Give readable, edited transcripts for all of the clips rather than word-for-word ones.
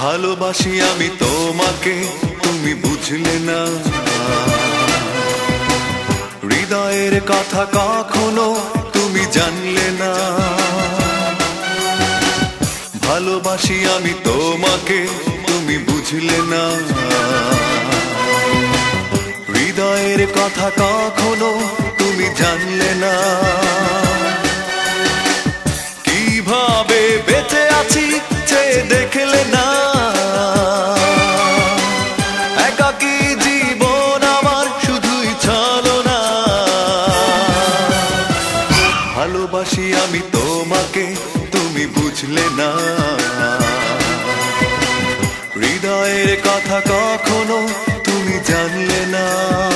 ভালোবাসি আমি তোমাকে, তুমি বুঝলে না। হৃদয়ের কথা কখনো তুমি জানলে না। ভালোবাসি আমি তোমাকে, তুমি বুঝলে না। হৃদয়ের কথা কখনো তুমি জানলে না। কিভাবে বেঁচে আছি চেয়ে দেখলে না। একাকী জীবন আমার শুধুই ছলনা। ভালোবাসি আমি তোমাকে, তুমি বুঝলে না। হৃদয়ের কথা কখনো তুমি জানলে না।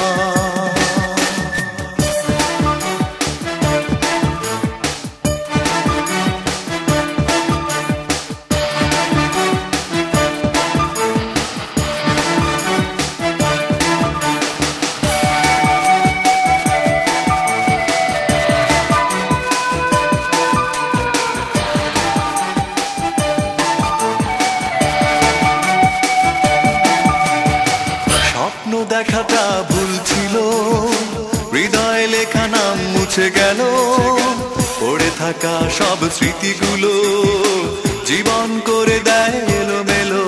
স্বপ্ন দেখাটা ভুল ছিল, হৃদয়ে লেখা নাম মুছে গেল। পড়ে থাকা সব স্মৃতিগুলো জীবন করে দেয় এলোমেলো।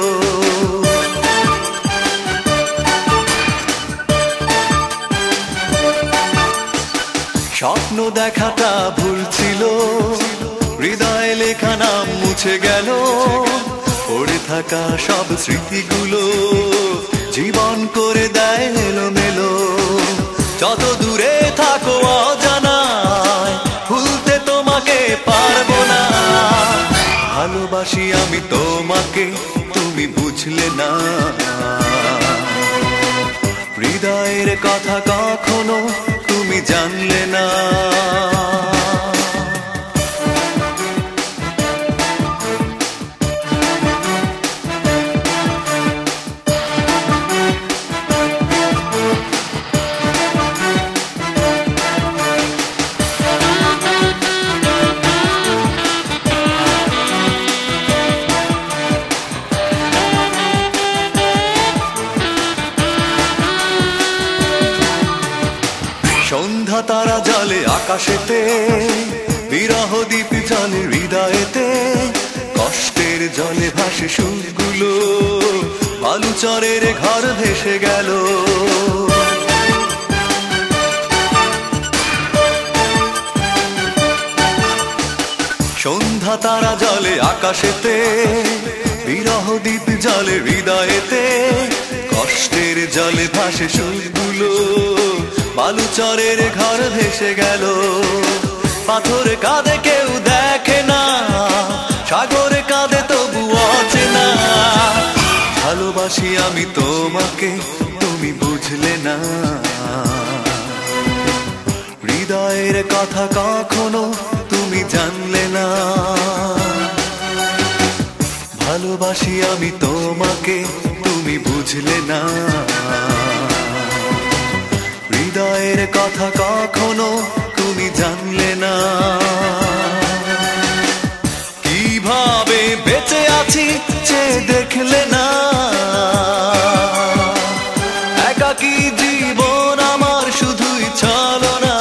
স্বপ্ন দেখাটা ভুল ছিল, হৃদয়ে লেখা নাম মুছে গেল। পড়ে থাকা সব স্মৃতিগুলো জীবন করে দেয় এলোমেলো। যত দূরে থাকো অজানায়, ভুলতে তোমাকে পারবো না। ভালোবাসি আমি তোমাকে, তুমি বুঝলে না। হৃদয়ের কথা কখনো তুমি জানলে না। সন্ধ্যা তারা জলে আকাশেতে, বিরহ দ্বীপ জলে হৃদয়েতে। কষ্টের জলে ভাসে সুরগুলো, বালুচরের ঘর ভেসে গেল। সন্ধ্যা তারা জলে আকাশেতে, বিরহ দ্বীপ জলে হৃদয়েতে। কষ্টের জলে ভাসে সুরগুলো, বালুচরের ঘর ভেসে গেল। পাথর কাঁদে কেউ দেখে না, সাগর কাঁদে তবু অচেনা। ভালোবাসি আমি তোমাকে, তুমি বুঝলে না। হৃদয়ের কথা কখনো তুমি জানলে না। ভালোবাসি আমি তোমাকে, তুমি বুঝলে না। হৃদয়ের কথা কখনো তুমি জানলে না। কিভাবে বেঁচে আছি চেয়ে দেখলে না। একাকী জীবন আমার শুধুই ছলনা।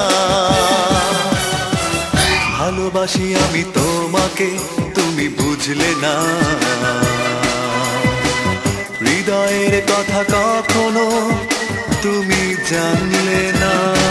ভালোবাসি আমি তোমাকে, তুমি বুঝলে না। হৃদয়ের কথা কখনো তুমি জানলে না।